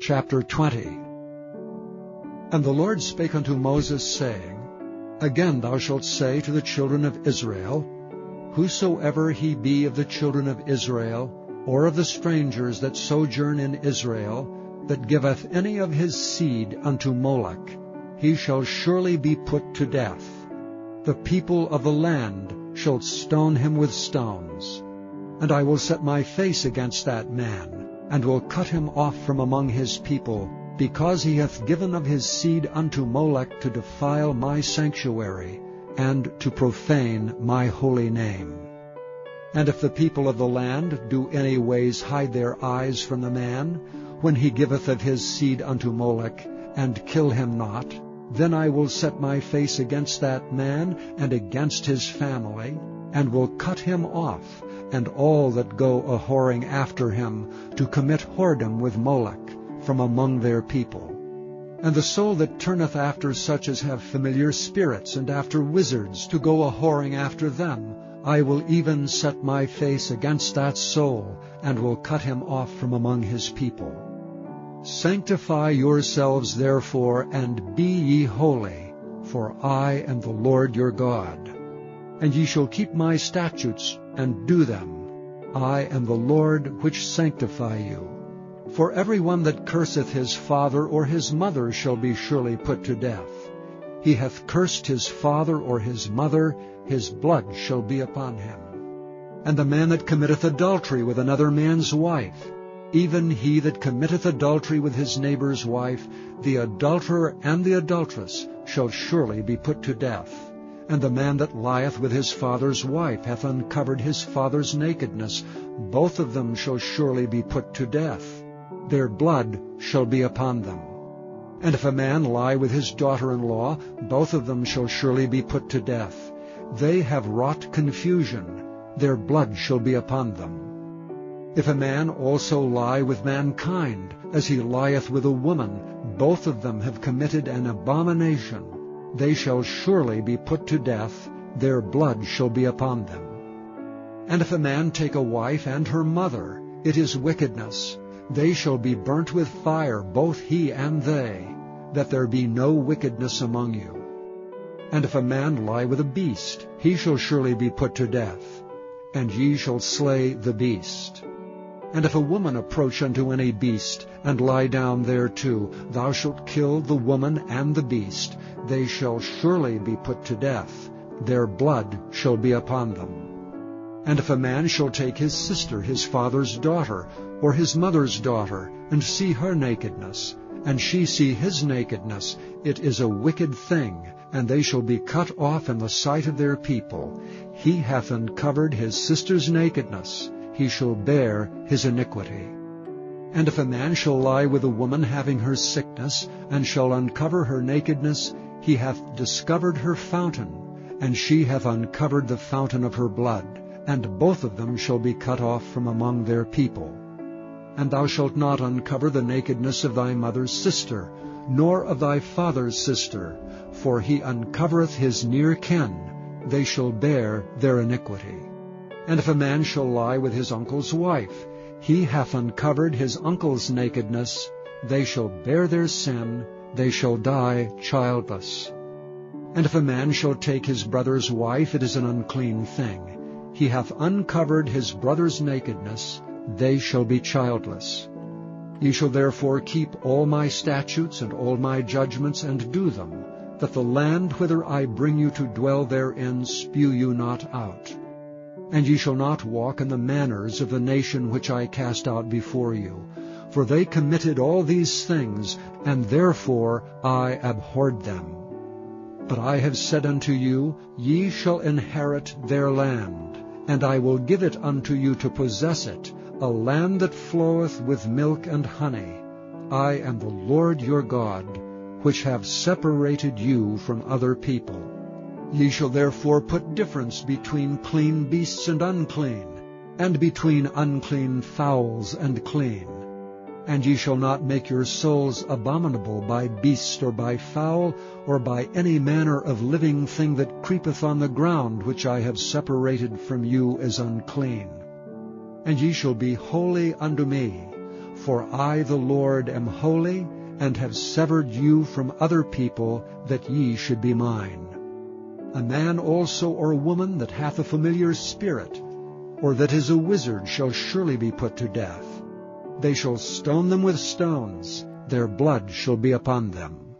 Chapter 20. And the Lord spake unto Moses, saying, Again thou shalt say to the children of Israel, Whosoever he be of the children of Israel, or of the strangers that sojourn in Israel, that giveth any of his seed unto Moloch, he shall surely be put to death. The people of the land shall stone him with stones. And I will set my face against that man, and will cut him off from among his people, because he hath given of his seed unto Moloch to defile my sanctuary, and to profane my holy name. And if the people of the land do any ways hide their eyes from the man, when he giveth of his seed unto Moloch, and kill him not, then I will set my face against that man and against his family, and will cut him off, and all that go a-whoring after him, to commit whoredom with Moloch, from among their people. And the soul that turneth after such as have familiar spirits, and after wizards, to go a-whoring after them, I will even set my face against that soul, and will cut him off from among his people. Sanctify yourselves therefore, and be ye holy, for I am the Lord your God. And ye shall keep my statutes, and do them. I am the Lord which sanctify you. For every one that curseth his father or his mother shall be surely put to death. He hath cursed his father or his mother, his blood shall be upon him. And the man that committeth adultery with another man's wife, even he that committeth adultery with his neighbor's wife, the adulterer and the adulteress shall surely be put to death. And the man that lieth with his father's wife hath uncovered his father's nakedness. Both of them shall surely be put to death. Their blood shall be upon them. And if a man lie with his daughter-in-law, both of them shall surely be put to death. They have wrought confusion. Their blood shall be upon them. If a man also lie with mankind, as he lieth with a woman, both of them have committed an abomination. They shall surely be put to death. Their blood shall be upon them. And if a man take a wife and her mother, it is wickedness. They shall be burnt with fire, both he and they, that there be no wickedness among you. And if a man lie with a beast, he shall surely be put to death, and ye shall slay the beast. And if a woman approach unto any beast, and lie down thereto, thou shalt kill the woman and the beast. They shall surely be put to death. Their blood shall be upon them. And if a man shall take his sister, his father's daughter, or his mother's daughter, and see her nakedness, and she see his nakedness, it is a wicked thing, and they shall be cut off in the sight of their people. He hath uncovered his sister's nakedness, he shall bear his iniquity. And if a man shall lie with a woman having her sickness, and shall uncover her nakedness, he hath discovered her fountain, and she hath uncovered the fountain of her blood, and both of them shall be cut off from among their people. And thou shalt not uncover the nakedness of thy mother's sister, nor of thy father's sister, for he uncovereth his near kin. They shall bear their iniquity. And if a man shall lie with his uncle's wife, he hath uncovered his uncle's nakedness. They shall bear their sin. They shall die childless. And if a man shall take his brother's wife, it is an unclean thing. He hath uncovered his brother's nakedness. They shall be childless. Ye shall therefore keep all my statutes and all my judgments, and do them, that the land whither I bring you to dwell therein spew you not out. And ye shall not walk in the manners of the nation which I cast out before you, for they committed all these things, and therefore I abhorred them. But I have said unto you, Ye shall inherit their land, and I will give it unto you to possess it, a land that floweth with milk and honey. I am the Lord your God, which have separated you from other people. Ye shall therefore put difference between clean beasts and unclean, and between unclean fowls and clean. And ye shall not make your souls abominable by beast or by fowl, or by any manner of living thing that creepeth on the ground, which I have separated from you as unclean. And ye shall be holy unto me, For I, the Lord, am holy, and have severed you from other people, that ye should be mine. A man also or a woman that hath a familiar spirit, or that is a wizard, shall surely be put to death. They shall stone them with stones, their blood shall be upon them.